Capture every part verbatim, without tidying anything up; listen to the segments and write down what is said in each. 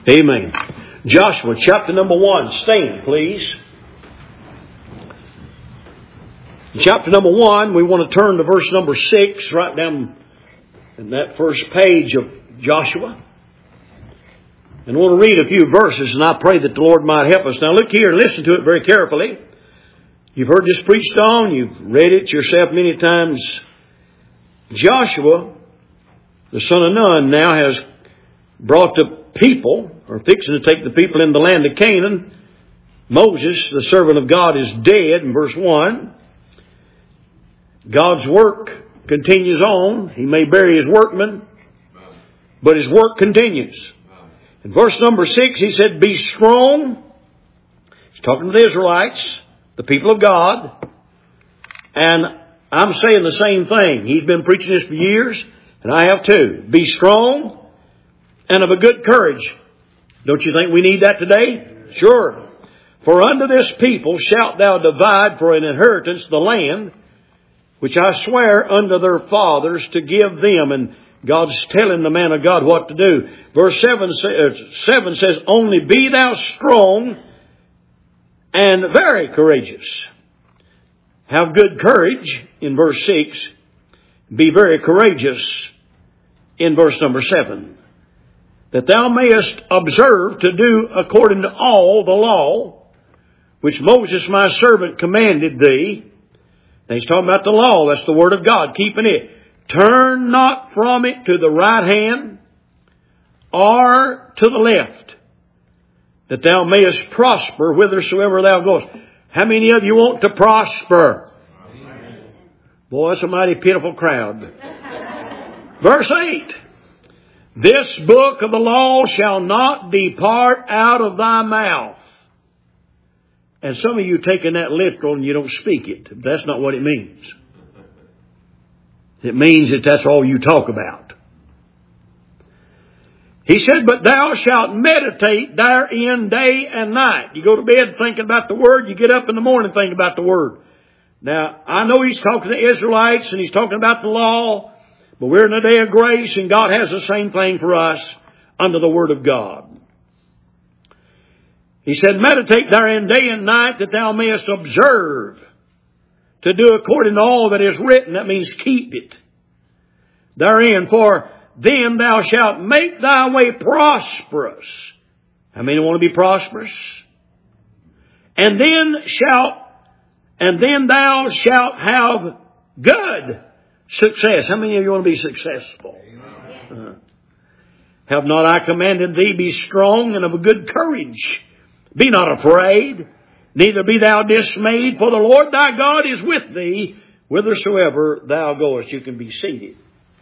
Amen. Joshua chapter number one. Stand, please. Chapter number one, we want to turn to verse number six, right down in that first page of Joshua. And I want to read a few verses, and I pray that the Lord might help us. Now look here and listen to it very carefully. You've heard this preached on. You've read it yourself many times. Joshua, the son of Nun, now has brought the people, or fixing to take the people in the land of Canaan. Moses, the servant of God, is dead in verse one. God's work continues on. He may bury his workmen, but his work continues. In verse number six, he said, be strong. He's talking to the Israelites, the people of God. And I'm saying the same thing. He's been preaching this for years, and I have too. Be strong and of a good courage. Don't you think we need that today? Sure. For unto this people shalt thou divide for an inheritance the land, which I swear unto their fathers to give them. And God's telling the man of God what to do. Verse seven, seven says, only be thou strong and very courageous. Have good courage in verse six. Be very courageous in verse number seven. That thou mayest observe to do according to all the law, which Moses my servant commanded thee. Now he's talking about the law. That's the word of God. Keeping it. Turn not from it to the right hand or to the left, that thou mayest prosper whithersoever thou goest. How many of you want to prosper? Amen. Boy, it's a mighty pitiful crowd. Verse eight. This book of the law shall not depart out of thy mouth. And some of you taking that literal and you don't speak it. That's not what it means. It means that that's all you talk about. He said, but thou shalt meditate therein day and night. You go to bed thinking about the Word. You get up in the morning thinking about the Word. Now, I know he's talking to the Israelites and he's talking about the law. But we're in a day of grace, and God has the same thing for us under the Word of God. He said, meditate therein day and night, that thou mayest observe to do according to all that is written. That means keep it therein. For then thou shalt make thy way prosperous. How many want to be prosperous? And then shalt, and then thou shalt have good success. How many of you want to be successful? Uh, have not I commanded thee, be strong and of a good courage? Be not afraid, neither be thou dismayed, for the Lord thy God is with thee, whithersoever thou goest. You can be seated.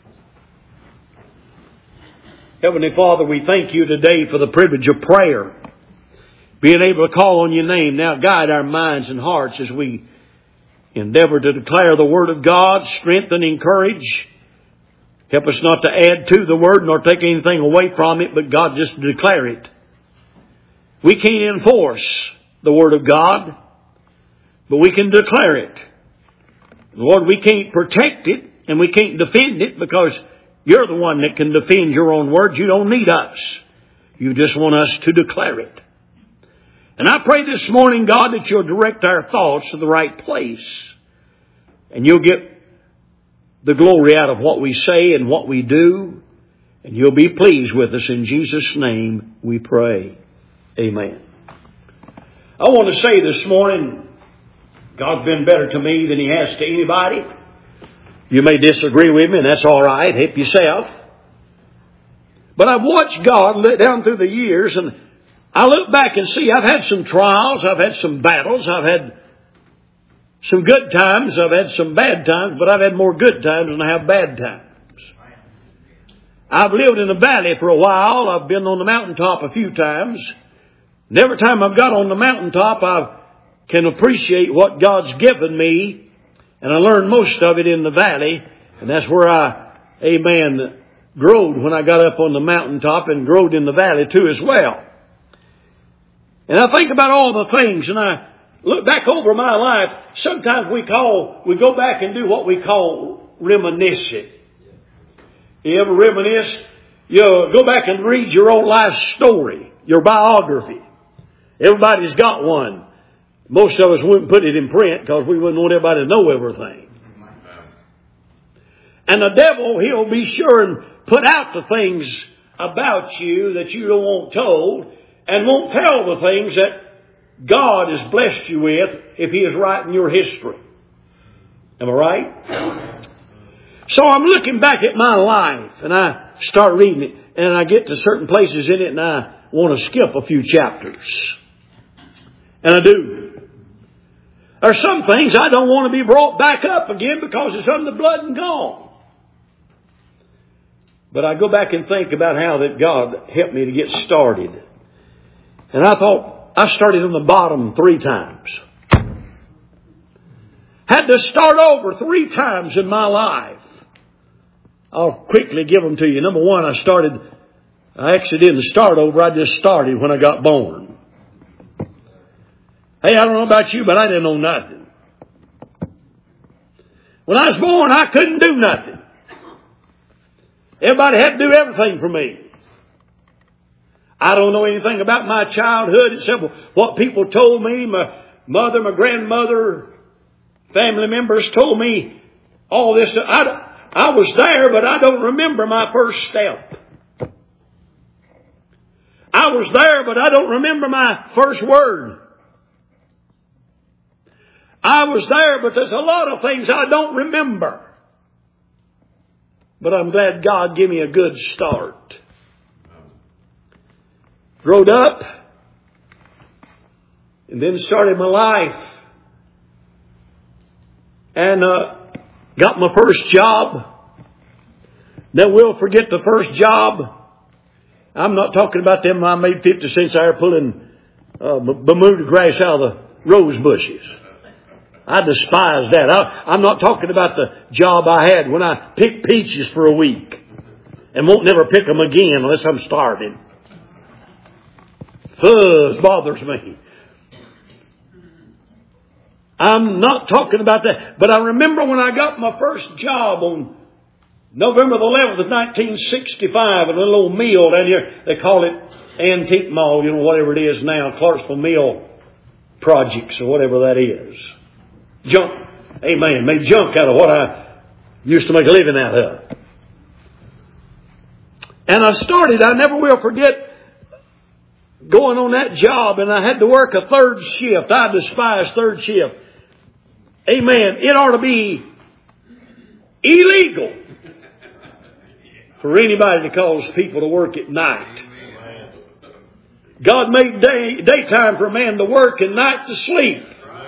Heavenly Father, we thank you today for the privilege of prayer. Being able to call on your name. Now guide our minds and hearts as we endeavor to declare the Word of God, strengthen, encourage. Help us not to add to the Word nor take anything away from it, but God, just to declare it. We can't enforce the Word of God, but we can declare it. Lord, we can't protect it and we can't defend it because you're the one that can defend your own Word. You don't need us. You just want us to declare it. And I pray this morning, God, that you'll direct our thoughts to the right place. And you'll get the glory out of what we say and what we do. And you'll be pleased with us. In Jesus' name we pray. Amen. I want to say this morning, God's been better to me than He has to anybody. You may disagree with me, and that's all right. Help yourself. But I've watched God down through the years, and I look back and see I've had some trials, I've had some battles, I've had some good times, I've had some bad times, but I've had more good times than I have bad times. I've lived in the valley for a while. I've been on the mountaintop a few times. And every time I've got on the mountaintop, I can appreciate what God's given me. And I learned most of it in the valley. And that's where I, amen, growed when I got up on the mountaintop, and growed in the valley too as well. And I think about all the things, and I look back over my life. Sometimes we call, we go back and do what we call reminiscing. You ever reminisce? You go back and read your own life story. your biography. Everybody's got one. Most of us wouldn't put it in print because we wouldn't want everybody to know everything. And the devil, he'll be sure and put out the things about you that you don't want told, and won't tell the things that God has blessed you with if He is writing your history. Am I right? So I'm looking back at my life, and I start reading it, and I get to certain places in it, and I want to skip a few chapters. And I do. There's some things I don't want to be brought back up again because it's under the blood and gone. But I go back and think about how that God helped me to get started. And I thought, I started on the bottom three times. Had to start over three times in my life. I'll quickly give them to you. Number one, I started, I actually didn't start over, I just started when I got born. Hey, I don't know about you, but I didn't know nothing. When I was born, I couldn't do nothing. Everybody had to do everything for me. I don't know anything about my childhood except what people told me. My mother, my grandmother, family members told me all this. I, I was there, but I don't remember my first step. I was there, but I don't remember my first word. I was there, but there's a lot of things I don't remember. But I'm glad God gave me a good start. Growed up, and then started my life. And uh, got my first job. Never will forget the first job. I'm not talking about them I made fifty cents an hour pulling uh, Bermuda grass out of the rose bushes. I despise that. I, I'm not talking about the job I had when I picked peaches for a week and won't never pick them again unless I'm starving. Fuzz bothers me. I'm not talking about that. But I remember when I got my first job on November the eleventh of nineteen sixty-five at a little old mill down here. They call it Antique Mall, you know, whatever it is now, Clarksville Mill Projects or whatever that is. Junk. Amen. Made junk out of what I used to make a living out of. And I started, I never will forget going on that job, and I had to work a third shift. I despise third shift. Amen. It ought to be illegal for anybody to cause people to work at night. God made day, daytime for a man to work and night to sleep.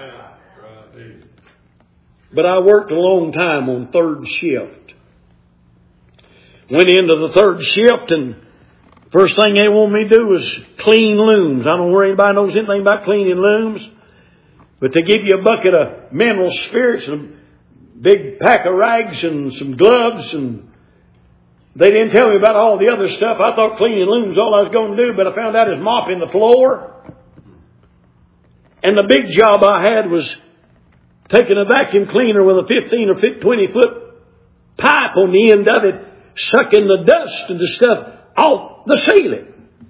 But I worked a long time on third shift. Went into the third shift, and first thing they want me to do was clean looms. I don't know where anybody knows anything about cleaning looms. But they give you a bucket of mineral spirits and a big pack of rags and some gloves, and they didn't tell me about all the other stuff. I thought cleaning looms all I was going to do, but I found out is mopping the floor. And the big job I had was taking a vacuum cleaner with a fifteen or twenty foot pipe on the end of it, sucking the dust and the stuff off the ceiling.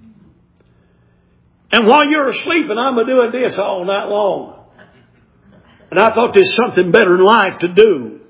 And while you're sleeping, I'm doing this all night long. And I thought there's something better in life to do.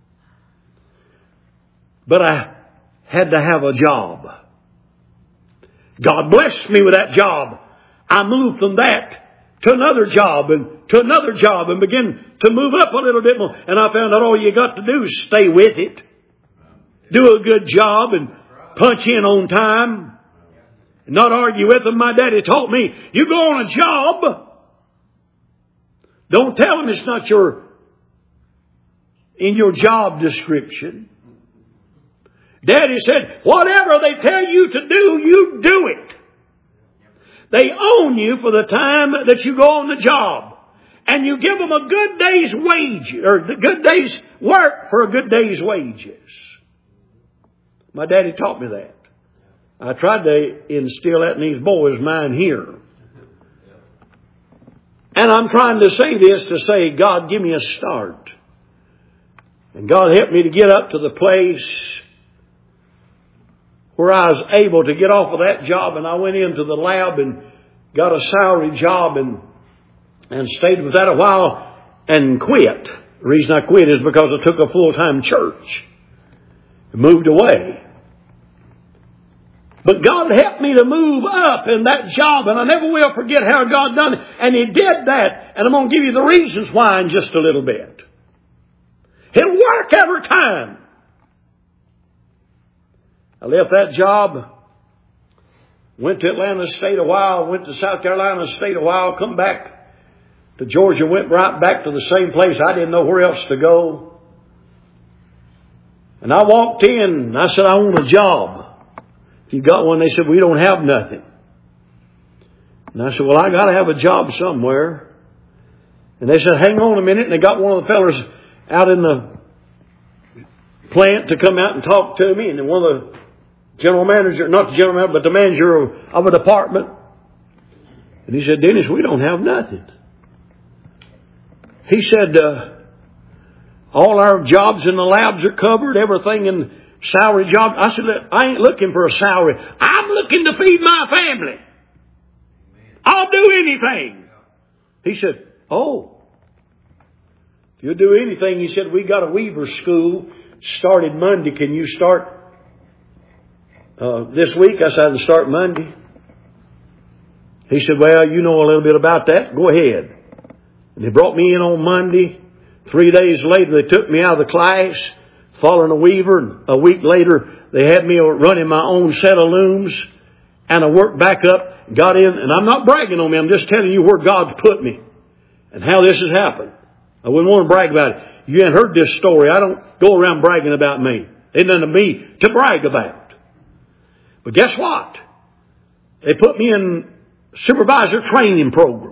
But I had to have a job. God blessed me with that job. I moved from that to another job and to another job and began to move up a little bit more. And I found out all you got to do is stay with it. Do a good job and punch in on time. And not argue with them. My daddy taught me, you go on a job, don't tell them it's not your, in your job description. Daddy said, whatever they tell you to do, you do it. They own you for the time that you go on the job. And you give them a good day's wage, or a good day's work for a good day's wages. My daddy taught me that. I tried to instill that in these boys' mind here. And I'm trying to say this to say, God, give me a start. And God helped me to get up to the place where I was able to get off of that job, and I went into the lab and got a salary job and and stayed with that a while and quit. The reason I quit is because I took a full-time church and moved away. But God helped me to move up in that job, and I never will forget how God done it. And He did that, and I'm going to give you the reasons why in just a little bit. He'll work every time. I left that job, went to Atlanta, stayed a while, went to South Carolina, stayed a while, come back to Georgia, went right back to the same place. I didn't know where else to go. And I walked in, and I said, I want a job. If you got one, they said, we don't have nothing. And I said, well, I got to have a job somewhere. And they said, hang on a minute. And they got one of the fellas out in the plant to come out and talk to me. And then one of the general manager, not the general manager, but the manager of, of a department. And he said, Dennis, we don't have nothing. He said, uh, all our jobs in the labs are covered, everything in salary job. I said, look, I ain't looking for a salary. I'm looking to feed my family. I'll do anything. He said, oh, if you'll do anything, he said, we got a weaver school started Monday. Can you start uh, this week? I said, I can start Monday. He said, well, you know a little bit about that. Go ahead. And they brought me in on Monday. Three days later, they took me out of the class, following a weaver. And a week later, they had me running my own set of looms. And I worked back up, got in. And I'm not bragging on me. I'm just telling you where God's put me and how this has happened. I wouldn't want to brag about it. You haven't heard this story. I don't go around bragging about me. It's nothing to me to brag about. But guess what? They put me in supervisor training program.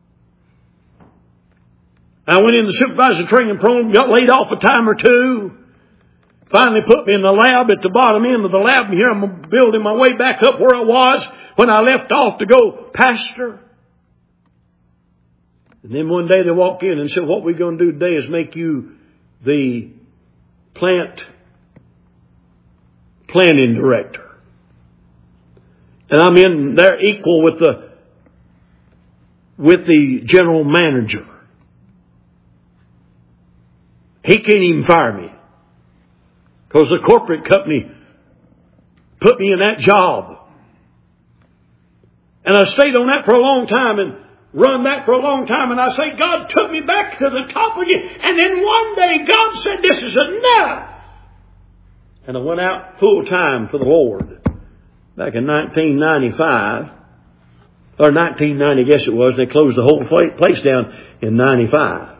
I went in the supervisor training program, got laid off a time or two. Finally put me in the lab at the bottom end of the lab. And here I'm building my way back up where I was when I left off to go pastor. And then one day they walk in and said, what we're going to do today is make you the plant planning director. And I'm in there equal with the, with the general manager. He can't even fire me. Because the corporate company put me in that job. And I stayed on that for a long time and run that for a long time. And I say, God took me back to the top again. And then one day God said, this is enough. And I went out full time for the Lord. Back in nineteen ninety-five. Or nineteen ninety, I guess it was. They closed the whole place down in ninety-five.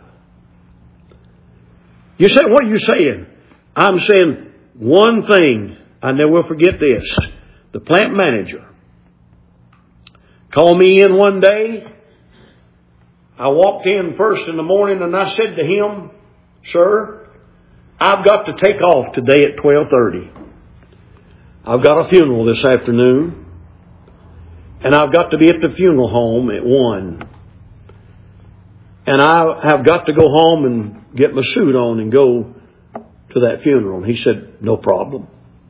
You say, what are you saying? I'm saying one thing. I never will forget this. The plant manager called me in one day. I walked in first in the morning and I said to him, sir, I've got to take off today at twelve thirty. I've got a funeral this afternoon. And I've got to be at the funeral home at one. And I have got to go home and get my suit on and go to that funeral. And he said, no problem.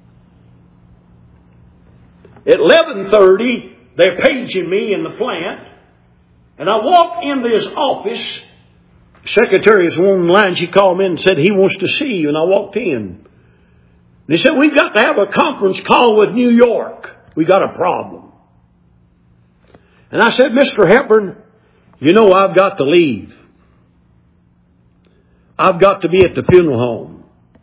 At eleven thirty, they're paging me in the plant. And I walk into his office. Secretary is on the line. She called me and said, he wants to see you. And I walked in. And he said, we've got to have a conference call with New York. We got a problem. And I said, Mister Hepburn, you know I've got to leave. I've got to be at the funeral home.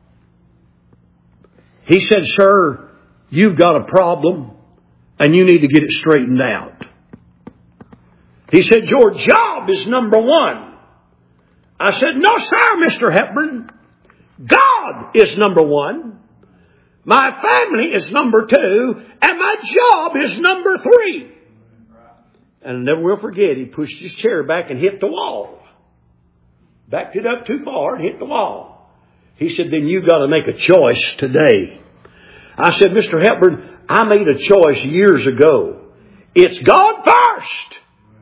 He said, sir, you've got a problem and you need to get it straightened out. He said, your job is number one. I said, no, sir, Mister Hepburn. God is number one. My family is number two. And my job is number three. And I never will forget, he pushed his chair back and hit the wall. Backed it up too far and hit the wall. He said, then you've got to make a choice today. I said, Mister Hepburn, I made a choice years ago. It's God first.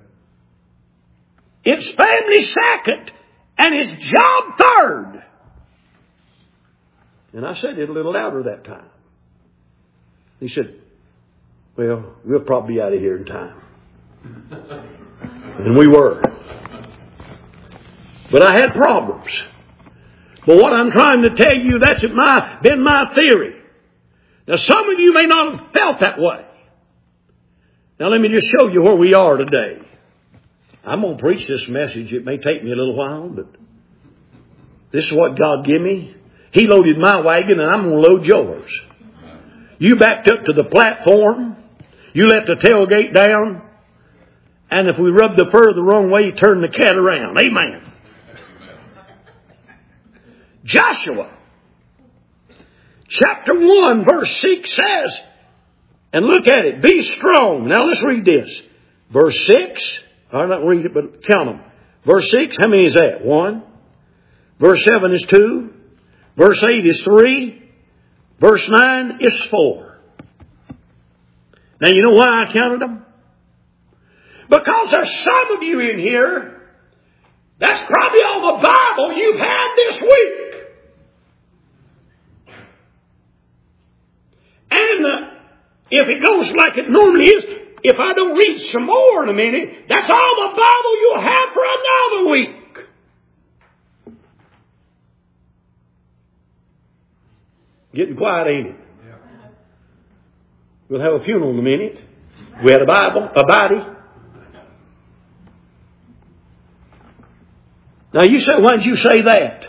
It's family second. And it's job third. And I said it a little louder that time. He said, well, we'll probably be out of here in time. And we were. But I had problems. But what I'm trying to tell you, that's my, been my theory. Now some of you may not have felt that way. Now let me just show you where we are today. I'm going to preach this message. It may take me a little while, but this is what God gave me. He loaded my wagon and I'm going to load yours. You backed up to the platform. You let the tailgate down. And if we rub the fur the wrong way, you turn the cat around. Amen. Joshua chapter one verse six says, and look at it, be strong. Now let's read this. Verse six, I'll not read it, but count them. Verse six, how many is that? One. Verse seven is two. Verse eight is three. Verse nine is four. Now you know why I counted them? Because there's some of you in here, that's probably all the Bible you've had this week. And uh, if it goes like it normally is, if I don't read some more in a minute, that's all the Bible you'll have for another week. Getting quiet, ain't it? Yeah. We'll have a funeral in a minute. We had a Bible, a body. Now you say, why did you say that?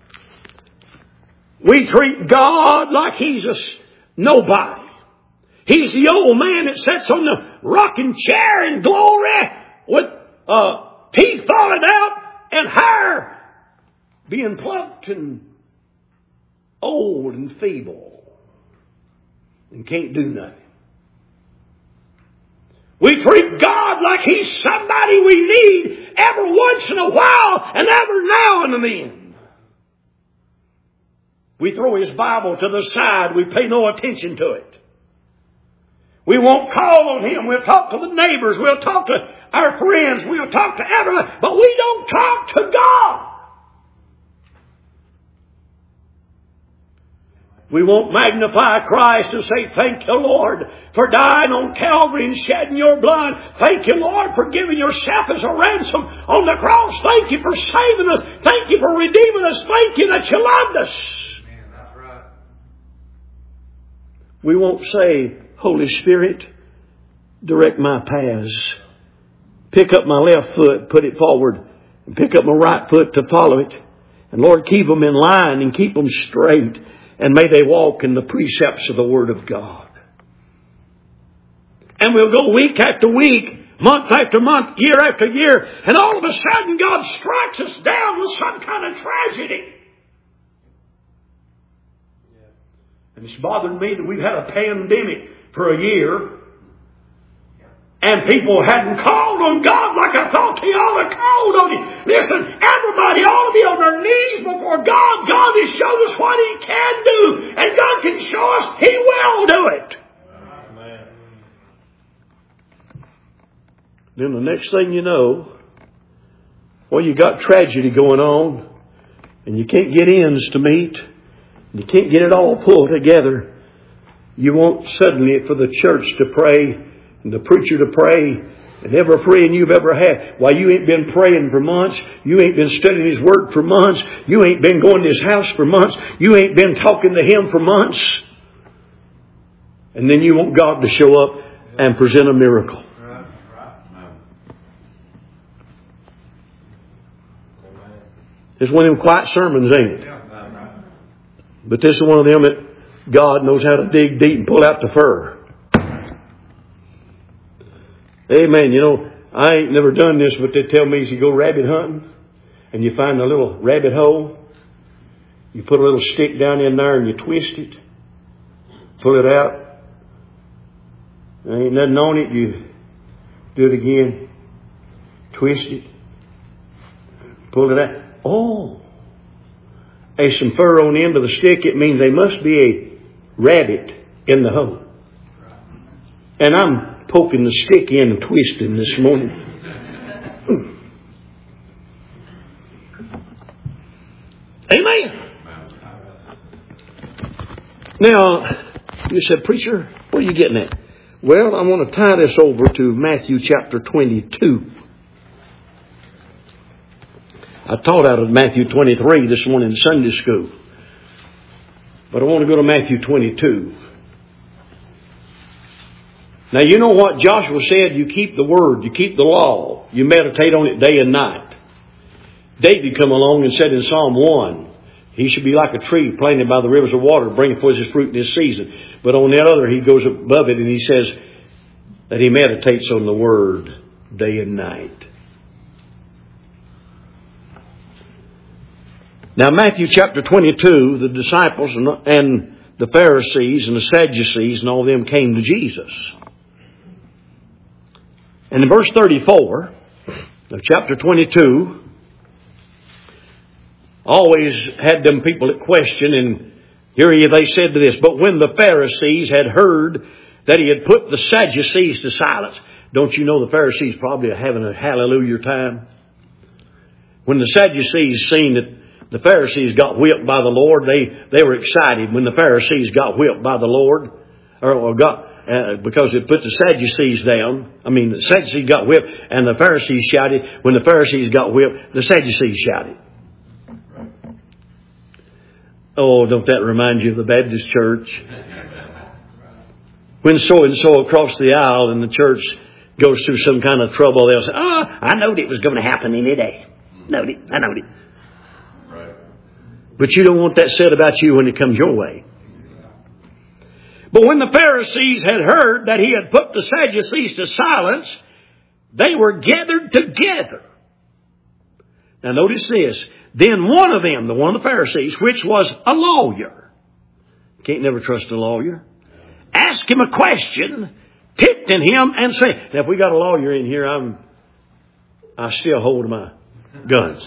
We treat God like He's a nobody. He's the old man that sits on the rocking chair in glory with uh, teeth falling out and hair being plucked and old and feeble and can't do nothing. We treat God like He's somebody we need every once in a while and every now and then. We throw His Bible to the side. We pay no attention to it. We won't call on Him. We'll talk to the neighbors. We'll talk to our friends. We'll talk to everyone. But we don't talk to God. We won't magnify Christ and say, thank you, Lord, for dying on Calvary and shedding your blood. Thank you, Lord, for giving yourself as a ransom on the cross. Thank you for saving us. Thank you for redeeming us. Thank you that you loved us. Man, that's right. We won't say, Holy Spirit, direct my paths. Pick up my left foot, put it forward, and pick up my right foot to follow it. And Lord, keep them in line and keep them straight. And may they walk in the precepts of the Word of God. And we'll go week after week, month after month, year after year, and all of a sudden God strikes us down with some kind of tragedy. And it's bothered me that we've had a pandemic for a year. And people hadn't called on God like I thought they ought to called on Him. Listen, everybody ought to be on their knees before God. God has shown us what He can do. And God can show us He will do it. Amen. Then the next thing you know, well, you got tragedy going on. And you can't get ends to meet. And you can't get it all pulled together. You want suddenly for the church to pray and the preacher to pray, and every praying you've ever had. Why, you ain't been praying for months. You ain't been studying His Word for months. You ain't been going to His house for months. You ain't been talking to Him for months. And then you want God to show up and present a miracle. It's one of them quiet sermons, ain't it? But this is one of them that God knows how to dig deep and pull out the fur. Amen. You know, I ain't never done this, but they tell me as you go rabbit hunting and you find a little rabbit hole, you put a little stick down in there and you twist it, pull it out. There ain't nothing on it. You do it again, twist it, pull it out. Oh, there's some fur on the end of the stick. It means there must be a rabbit in the hole. And I'm poking the stick in and twisting this morning. Amen. Now, you said, preacher, What are you getting at? Well, I want to tie this over to Matthew chapter twenty-two. I taught out of Matthew twenty-three this morning in Sunday school. But I want to go to Matthew twenty-two. Now you know what Joshua said, you keep the word, you keep the law, you meditate on it day and night. David come along and said in Psalm one, he should be like a tree planted by the rivers of water, bringing forth his fruit in his season. But on the other, he goes above it and he says that he meditates on the word day and night. Now Matthew chapter twenty-two, the disciples and the Pharisees and the Sadducees and all of them came to Jesus. And in verse thirty-four of chapter twenty-two, always had them people that question, and here they said to this, but when the Pharisees had heard that he had put the Sadducees to silence, don't you know the Pharisees probably are having a hallelujah time? When the Sadducees seen that the Pharisees got whipped by the Lord, they, they were excited when the Pharisees got whipped by the Lord, or, or got, uh, because it put the Sadducees down. I mean, the Sadducees got whipped and the Pharisees shouted. When the Pharisees got whipped, the Sadducees shouted. Oh, don't that remind you of the Baptist church? When so-and-so across the aisle in the church goes through some kind of trouble, they'll say, oh, I knowed it was going to happen any day. Knowed it. I knowed it. Right. But you don't want that said about you when it comes your way. But when the Pharisees had heard that he had put the Sadducees to silence, they were gathered together. Now notice this. Then one of them, the one of the Pharisees, which was a lawyer. Can't never trust a lawyer. Asked him a question, tempting him and said, now if we got a lawyer in here, I'm, I still hold my guns.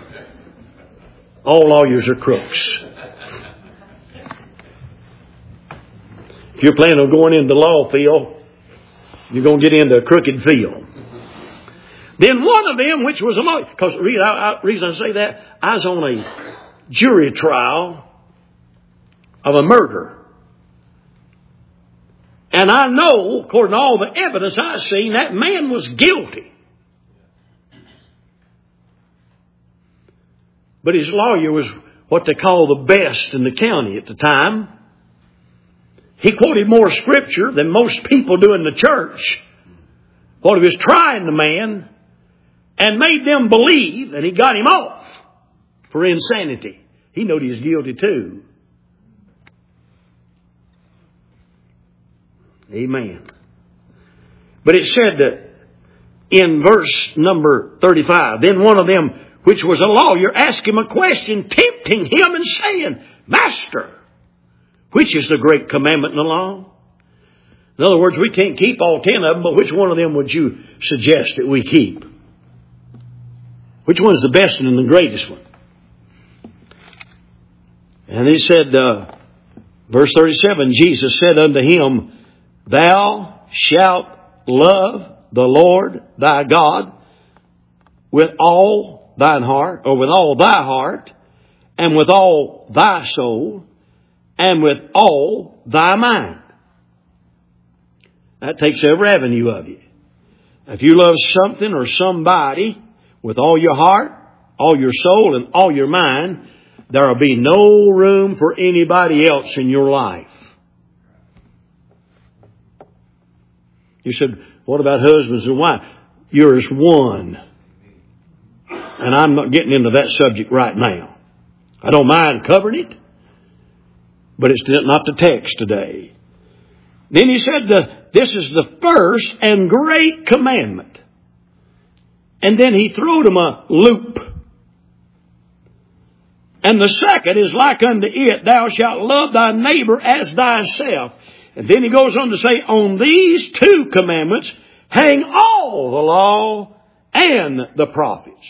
All lawyers are crooks. If you're planning on going into the law field, you're going to get into a crooked field. Then one of them, which was a lawyer, because the reason I say that, I was on a jury trial of a murder. And I know, according to all the evidence I've seen, that man was guilty. But his lawyer was what they call the best in the county at the time. He quoted more scripture than most people do in the church. While he was trying the man and made them believe, and he got him off for insanity. He knew he was guilty too. Amen. But it said that in verse number thirty-five, then one of them, which was a lawyer, asked him a question, tempting him and saying, Master, which is the great commandment in the law? In other words, we can't keep all ten of them, but which one of them would you suggest that we keep? Which one is the best and the greatest one? And he said, uh, verse thirty-seven, Jesus said unto him, Thou shalt love the Lord thy God with all thine heart, or with all thy heart, and with all thy soul, and with all thy mind. That takes every avenue of you. If you love something or somebody with all your heart, all your soul, and all your mind, there will be no room for anybody else in your life. You said, what about husbands and wives? You're as one. And I'm not getting into that subject right now. I don't mind covering it, but it's not the text today. Then he said, this is the first and great commandment. And then he throwed him a loop. And the second is like unto it, thou shalt love thy neighbor as thyself. And then he goes on to say, on these two commandments hang all the law and the prophets.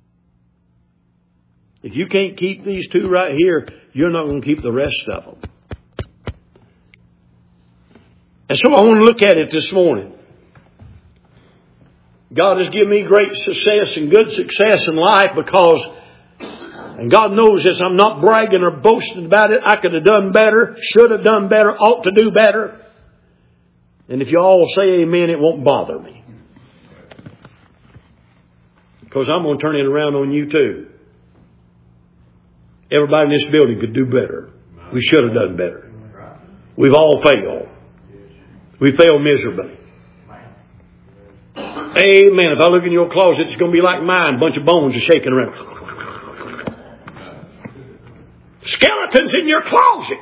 If you can't keep these two right here, you're not going to keep the rest of them. And so I want to look at it this morning. God has given me great success and good success in life because, and God knows this, I'm not bragging or boasting about it. I could have done better, should have done better, ought to do better. And if you all say amen, it won't bother me. Because I'm going to turn it around on you too. Everybody in this building could do better. We should have done better. We've all failed. We failed miserably. Amen. If I look in your closet, it's going to be like mine. A bunch of bones are shaking around. Skeletons in your closet.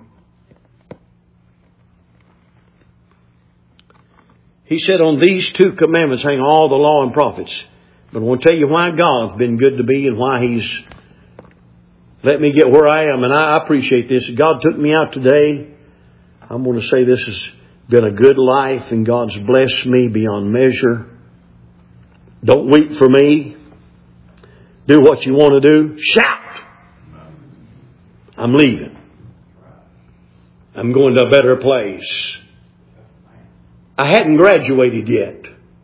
He said, on these two commandments hang all the law and prophets. But I want to tell you why God's been good to me and why He's let me get where I am. And I appreciate this. God took me out today. I'm going to say this has been a good life and God's blessed me beyond measure. Don't weep for me. Do what you want to do. Shout. I'm leaving. I'm going to a better place. I hadn't graduated yet.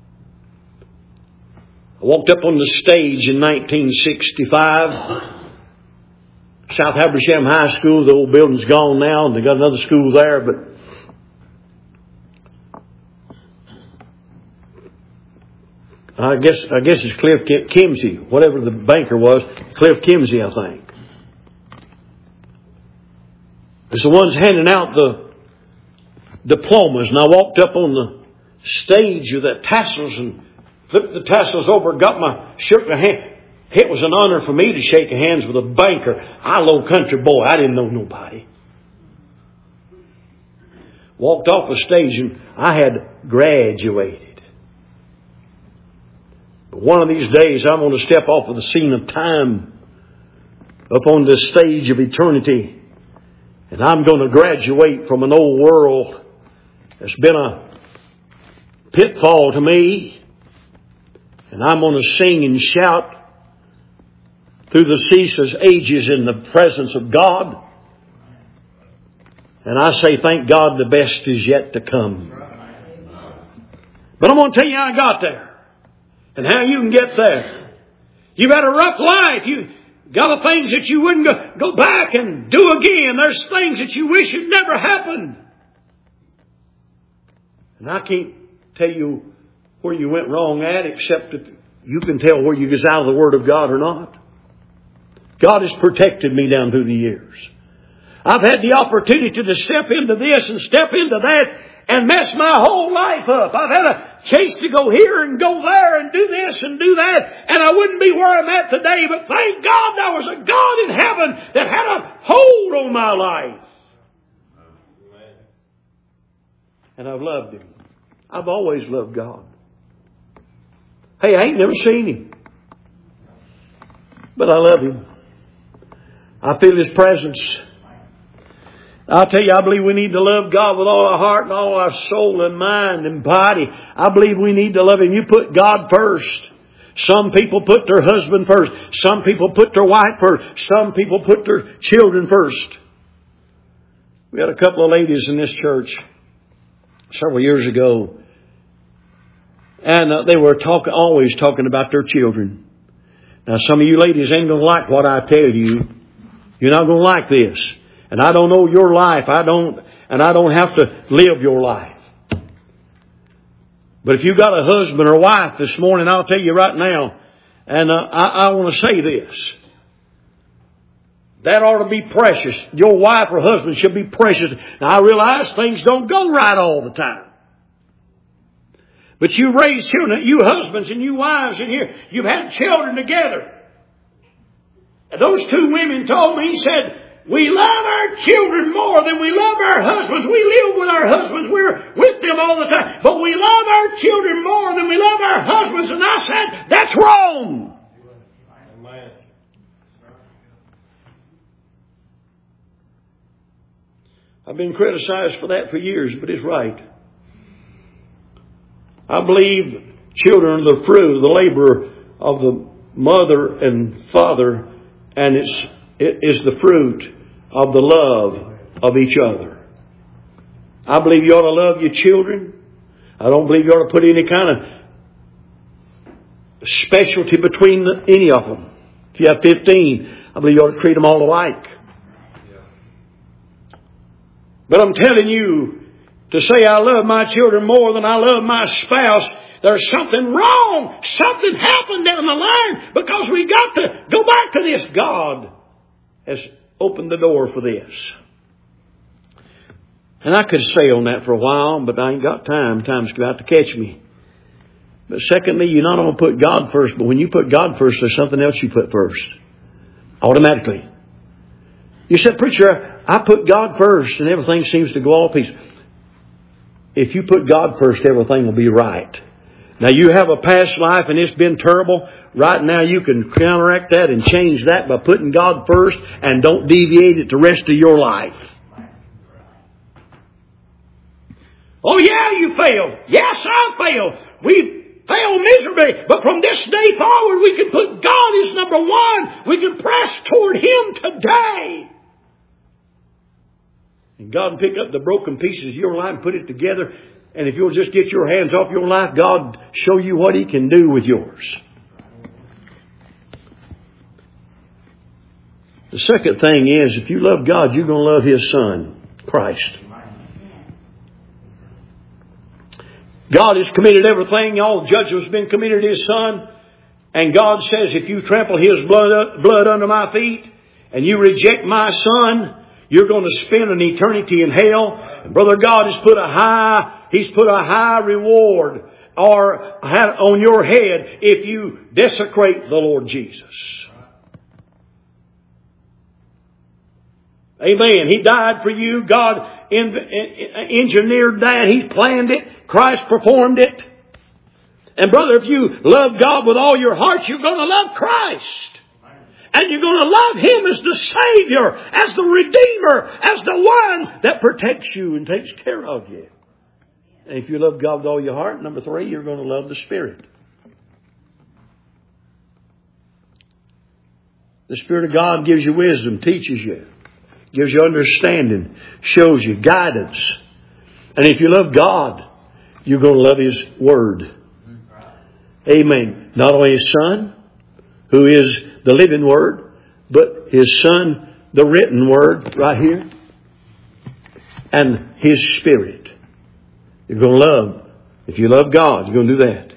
I walked up on the stage in nineteen sixty-five. South Habersham High School, the old building's gone now, and they got another school there, but I guess I guess it's Cliff Kimsey, whatever the banker was, Cliff Kimsey, I think. It's the ones handing out the diplomas, and I walked up on the stage with that tassels and flipped the tassels over, got my shook my hand. It was an honor for me to shake hands with a banker. I low country boy. I didn't know nobody. Walked off the stage and I had graduated. But one of these days I'm going to step off of the scene of time up on the stage of eternity. And I'm going to graduate from an old world that's been a pitfall to me. And I'm going to sing and shout through the ceaseless ages in the presence of God. And I say, thank God the best is yet to come. But I'm going to tell you how I got there. And how you can get there. You've had a rough life. You got the things that you wouldn't go, go back and do again. There's things that you wish had never happened. And I can't tell you where you went wrong at, except if you can tell where you get out of the Word of God or not. God has protected me down through the years. I've had the opportunity to step into this and step into that and mess my whole life up. I've had a chance to go here and go there and do this and do that, and I wouldn't be where I'm at today, but thank God there was a God in heaven that had a hold on my life. And I've loved Him. I've always loved God. Hey, I ain't never seen Him, but I love Him. I feel His presence. I'll tell you, I believe we need to love God with all our heart and all our soul and mind and body. I believe we need to love Him. You put God first. Some people put their husband first. Some people put their wife first. Some people put their children first. We had a couple of ladies in this church several years ago. And uh, they were talk, always talking about their children. Now, some of you ladies ain't going to like what I tell you. You're not going to like this. And I don't know your life. I don't, and I don't have to live your life. But if you've got a husband or wife this morning, I'll tell you right now, and uh, I, I want to say this. That ought to be precious. Your wife or husband should be precious. Now, I realize things don't go right all the time. But you raise children, you husbands and you wives in here, you've had children together. And those two women told me, he said, we love our children more than we love our husbands. We live with our husbands. We're with them all the time. But we love our children more than we love our husbands. And I said, that's wrong. Amen. I've been criticized for that for years, but it's right. I believe children are the fruit, the labor of the mother and father, and it's, it is the fruit of the love of each other. I believe you ought to love your children. I don't believe you ought to put any kind of specialty between the, any of them. If you have fifteen, I believe you ought to treat them all alike. But I'm telling you, to say I love my children more than I love my spouse, there's something wrong. Something happened down the line because we got to go back to this. God has opened the door for this. And I could stay on that for a while, but I ain't got time. Time's about to catch me. But secondly, you're not going to put God first, but when you put God first, there's something else you put first. Automatically. You said, preacher, I put God first and everything seems to go all peace. If you put God first, everything will be right. Now you have a past life and it's been terrible. Right now you can counteract that and change that by putting God first and don't deviate it the rest of your life. Oh yeah, you failed. Yes, I failed. We failed miserably. But from this day forward we can put God as number one. We can press toward Him today. And God will pick up the broken pieces of your life and put it together. And if you'll just get your hands off your life, God will show you what He can do with yours. The second thing is, if you love God, you're going to love His Son, Christ. God has committed everything. All judgment has been committed to His Son. And God says, if you trample His blood, blood under my feet and you reject my Son, you're going to spend an eternity in hell. And Brother, God has put a high, He's put a high reward or on your head if you desecrate the Lord Jesus. Amen. He died for you. God engineered that. He planned it. Christ performed it. And brother, if you love God with all your heart, you're going to love Christ. And you're going to love Him as the Savior, as the Redeemer, as the one that protects you and takes care of you. And if you love God with all your heart, number three, you're going to love the Spirit. The Spirit of God gives you wisdom, teaches you, gives you understanding, shows you guidance. And if you love God, you're going to love His Word. Amen. Not only His Son, who is the living Word, but His Son, the written Word, right here, and His Spirit. You're going to love. If you love God, you're going to do that.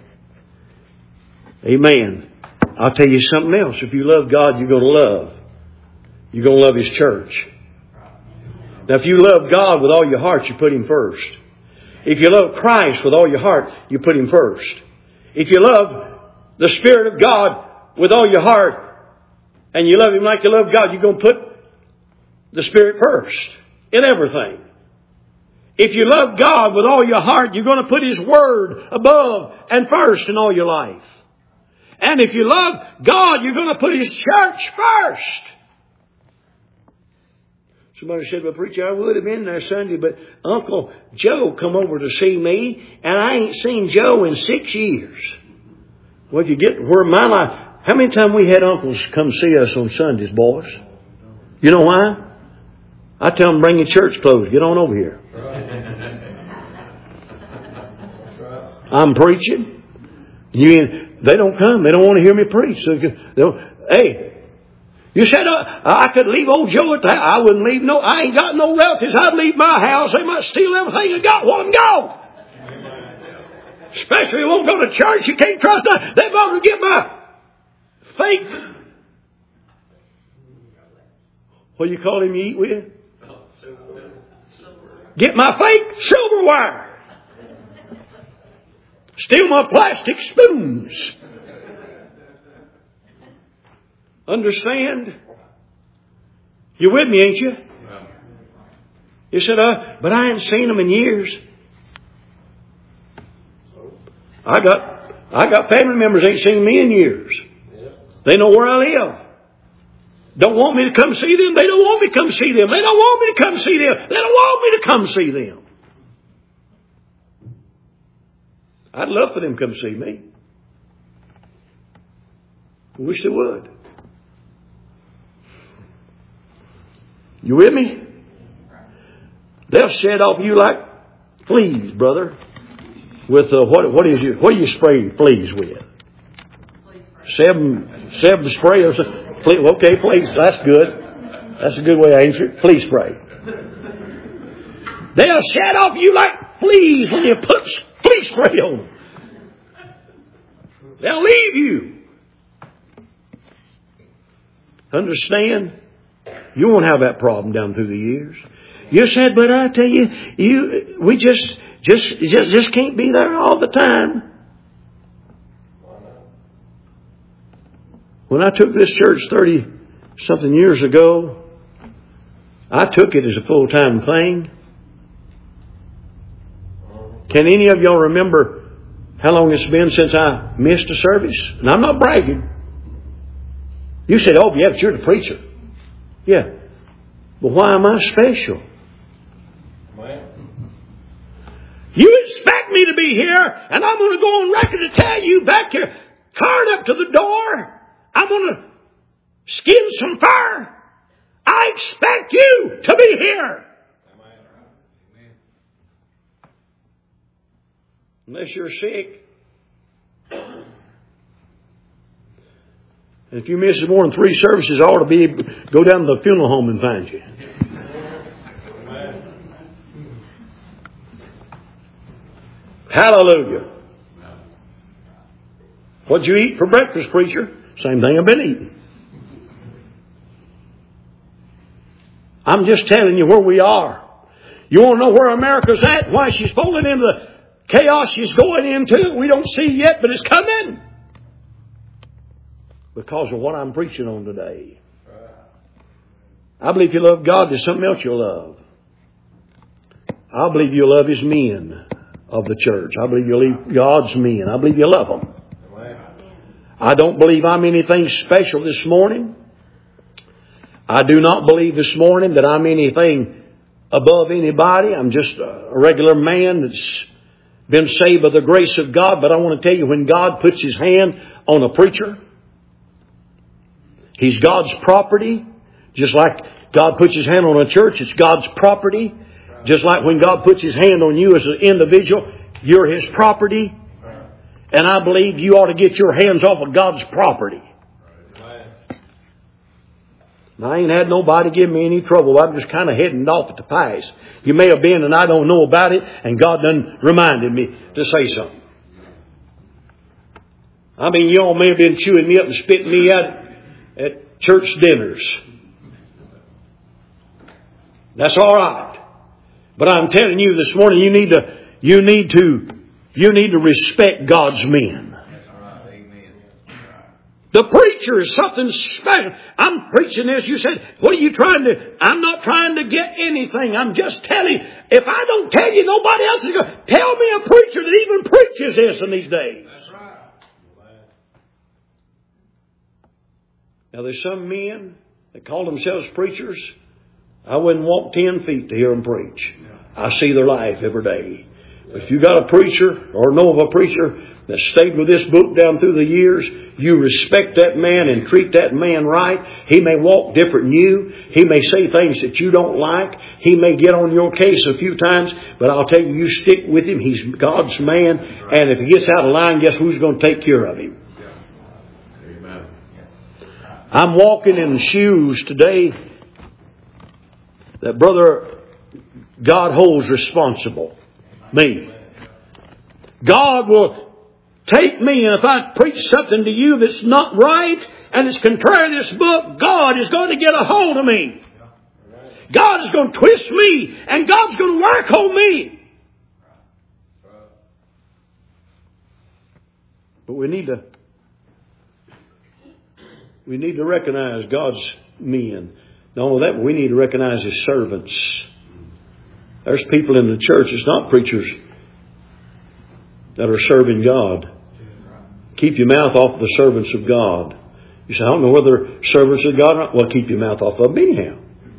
Amen. I'll tell you something else. If you love God, you're going to love. You're going to love His church. Now, if you love God with all your heart, you put Him first. If you love Christ with all your heart, you put Him first. If you love the Spirit of God with all your heart, and you love Him like you love God, you're going to put the Spirit first in everything. If you love God with all your heart, you're going to put His Word above and first in all your life. And if you love God, you're going to put His church first. Somebody said, well, preacher, I would have been there Sunday, but Uncle Joe come over to see me, and I ain't seen Joe in six years. Well, if you get where my life... How many times we had uncles come see us on Sundays, boys? You know why? I tell them, bring your church clothes. Get on over here. I'm preaching. You, they don't come. They don't want to hear me preach. So hey, you said uh, I could leave old Joe at the house. I wouldn't leave no. I ain't got no relatives. I'd leave my house. They might steal everything I got. Let them go. Especially if you won't go to church. You can't trust them. They're going to get my fake. What do you call him you eat with? Get my fake silverware. Steal my plastic spoons. Understand? You with me, ain't you? You said, uh, but I ain't seen them in years. I got, I got family members ain't seen me in years. They know where I live. Don't want me to come see them. They don't want me to come see them. They don't want me to come see them. They don't want me to come see them. I'd love for them to come see me. I wish they would. You with me? They'll shed off you like fleas, brother. With uh, what? What is you? What do you spray fleas with? Seven, seven spray or something. Okay, fleas. That's good. That's a good way to answer it. Flea spray. They'll shed off you like fleas when you put flea spray on them. They'll leave you. Understand? You won't have that problem down through the years. You said, but I tell you, you we just just just, just can't be there all the time. When I took this church thirty something years ago, I took it as a full time thing. Can any of y'all remember how long it's been since I missed a service? And I'm not bragging. You said, oh yeah, but you're the preacher. Yeah. But why am I special? You expect me to be here, and I'm going to go on record to tell you back here, card up to the door, I'm going to skin some fur. I expect you to be here. Unless you're sick. And if you miss more than three services, I ought to be go down to the funeral home and find you. Hallelujah. What'd you eat for breakfast, preacher? Same thing I've been eating. I'm just telling you where we are. You want to know where America's at? Why she's falling into the chaos she's going into? We don't see yet, but it's coming. Because of what I'm preaching on today. I believe if you love God, there's something else you'll love. I believe you'll love His men of the church. I believe you'll love God's men. I believe you love them. I don't believe I'm anything special this morning. I do not believe this morning that I'm anything above anybody. I'm just a regular man that's been saved by the grace of God. But I want to tell you, when God puts His hand on a preacher, he's God's property. Just like God puts His hand on a church, it's God's property. Just like when God puts His hand on you as an individual, you're His property. And I believe you ought to get your hands off of God's property. Now, I ain't had nobody give me any trouble. I'm just kind of heading off at the pass. You may have been and I don't know about it, and God done reminded me to say something. I mean, you all may have been chewing me up and spitting me out at church dinners. That's all right. But I'm telling you this morning, you need to, you need to, you need to respect God's men. The preacher is something special. I'm preaching this. You said, what are you trying to... I'm not trying to get anything. I'm just telling you. If I don't tell you, nobody else is going to... Tell me a preacher that even preaches this in these days. That's right. Now, there's some men that call themselves preachers. I wouldn't walk ten feet to hear them preach. I see their life every day. But if you got a preacher or know of a preacher that stayed with this book down through the years, you respect that man and treat that man right. He may walk different than you. He may say things that you don't like. He may get on your case a few times. But I'll tell you, you stick with him. He's God's man. And if he gets out of line, guess who's going to take care of him? Amen. I'm walking in shoes today that Brother God holds responsible. Me. God will take me, and if I preach something to you that's not right and it's contrary to this book, God is going to get a hold of me. God is going to twist me, and God's going to work on me. But we need to we need to recognize God's men. Not only that, but we need to recognize His servants. There's people in the church, it's not preachers, that are serving God. Keep your mouth off the servants of God. You say, I don't know whether servants of God or not. Well, keep your mouth off of them anyhow.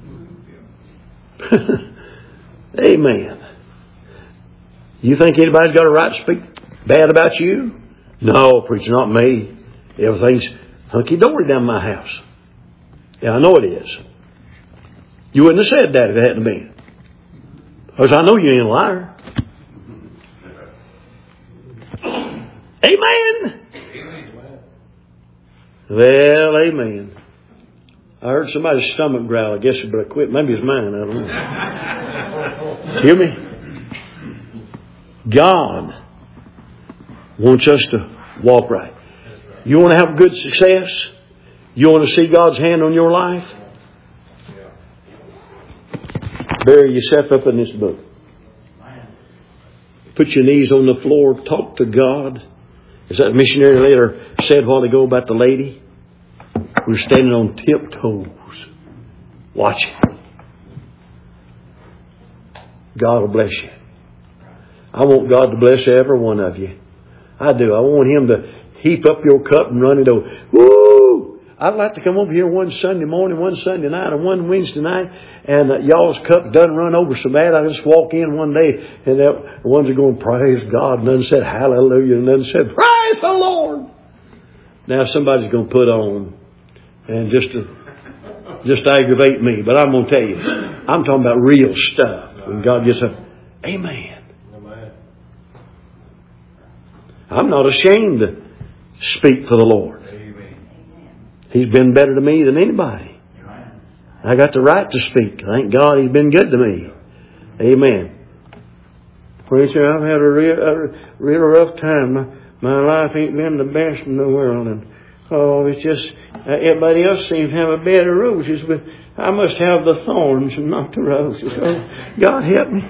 Amen. You think anybody's got a right to speak bad about you? No, preacher, not me. Everything's hunky-dory down my house. Yeah, I know it is. You wouldn't have said that if it hadn't been. Because I know you ain't a liar. Amen. Well, amen. I heard somebody's stomach growl. I guess I better quit. Maybe it's mine. I don't know. Hear me? God wants us to walk right. You want to have good success? You want to see God's hand on your life? Bury yourself up in this book. Put your knees on the floor. Talk to God. As that missionary later said a while ago about the lady. We were standing on tiptoes. Watching. God will bless you. I want God to bless every one of you. I do. I want Him to heap up your cup and run it over. Woo! I'd like to come over here one Sunday morning, one Sunday night, and one Wednesday night, and uh, y'all's cup doesn't run over so bad. I just walk in one day, and the ones are going, praise God. And none said hallelujah, and none said, praise the Lord. Now somebody's going to put on, and just to, just to aggravate me. But I'm going to tell you, I'm talking about real stuff. When God gets up, amen. I'm not ashamed to speak for the Lord. He's been better to me than anybody. I got the right to speak. Thank God He's been good to me. Amen. Preacher, I've had a real, a real rough time. My, my life ain't been the best in the world. And oh, it's just, uh, everybody else seems to have a bed of roses, but I must have the thorns and not the roses. Oh, God help me.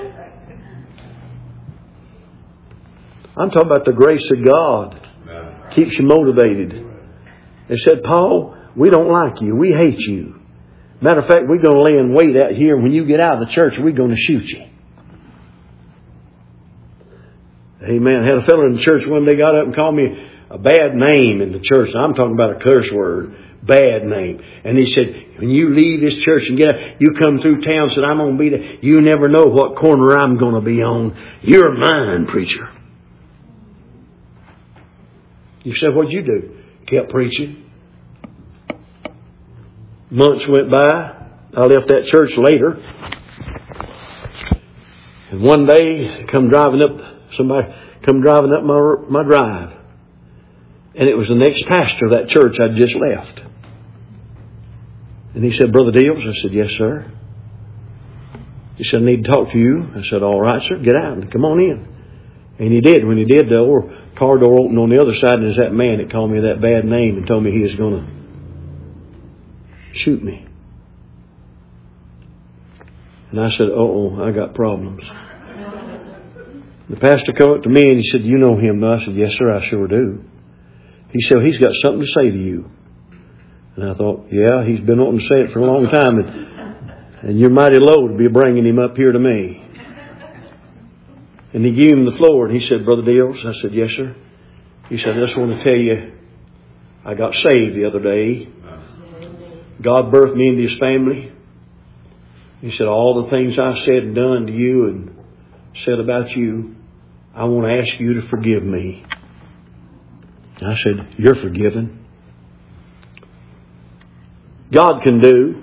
I'm talking about the grace of God. Keeps you motivated. They said, Paul, we don't like you. We hate you. Matter of fact, we're going to lay in wait out here. When you get out of the church, we're going to shoot you. Amen. I had a fellow in the church one day got up and called me a bad name in the church. I'm talking about a curse word. Bad name. And he said, when you leave this church and get out, you come through town, said, I'm going to be there. You never know what corner I'm going to be on. You're mine, preacher. You said, what'd you do? Kept preaching. Months went by. I left that church later. And one day, come driving up, somebody come driving up my, my drive. And it was the next pastor of that church I'd just left. And he said, Brother Deals? I said, yes, sir. He said, I need to talk to you. I said, all right, sir. Get out and come on in. And he did. When he did, the door, car door opened on the other side, and there's that man that called me that bad name and told me he was going to shoot me. And I said, uh-oh, I got problems. The pastor came up to me and he said, you know him? I said, yes, sir, I sure do. He said, he's got something to say to you. And I thought, yeah, he's been wanting to say it for a long time, and, and you're mighty low to be bringing him up here to me. And he gave him the floor, and he said, Brother Deals? I said, yes, sir. He said, I just want to tell you, I got saved the other day. God birthed me into His family. He said, all the things I said and done to you and said about you, I want to ask you to forgive me. And I said, you're forgiven. God can do.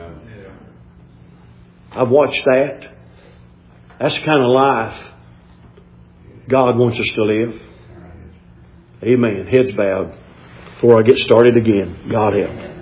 I've watched that. That's the kind of life God wants us to live. Amen. Heads bowed before I get started again. God help.